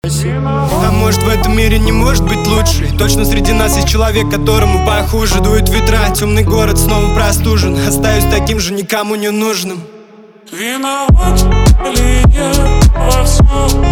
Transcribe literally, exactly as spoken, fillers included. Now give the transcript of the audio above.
А может в этом мире не может быть лучше? Точно среди нас есть человек, которому похуже. Дует ветра, темный город снова простужен. Остаюсь таким же, никому не нужным. Виноват ли я во всем?